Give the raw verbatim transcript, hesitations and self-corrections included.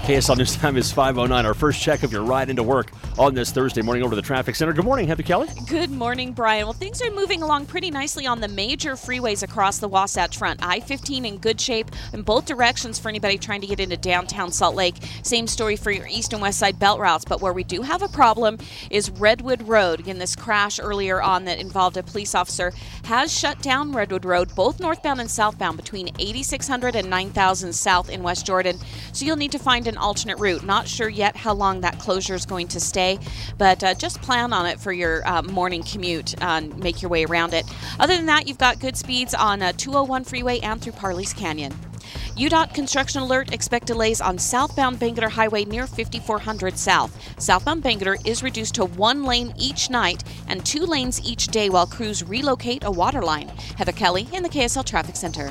K S L News Time is five oh nine. Our first check of your ride into work on this Thursday morning over to the traffic center. Good morning, Heather Kelly. Good morning, Brian. Well, things are moving along pretty nicely on the major freeways across the Wasatch Front. I fifteen in good shape in both directions for anybody trying to get into downtown Salt Lake. Same story for your east and west side belt routes. But where we do have a problem is Redwood Road. Again, this crash earlier on that involved a police officer has shut down Redwood Road, both northbound and southbound between eighty-six hundred and nine thousand south in West Jordan. So you'll need to find an alternate route. Not sure yet how long that closure is going to stay, but uh, just plan on it for your uh, morning commute uh, and make your way around it. Other than that, you've got good speeds on uh, two oh one freeway and through Parley's Canyon. U D O T construction alert. Expect delays on southbound Bangerter Highway near fifty-four hundred south. Southbound Bangerter is reduced to one lane each night and two lanes each day while crews relocate a water line. Heather Kelly in the K S L Traffic Center.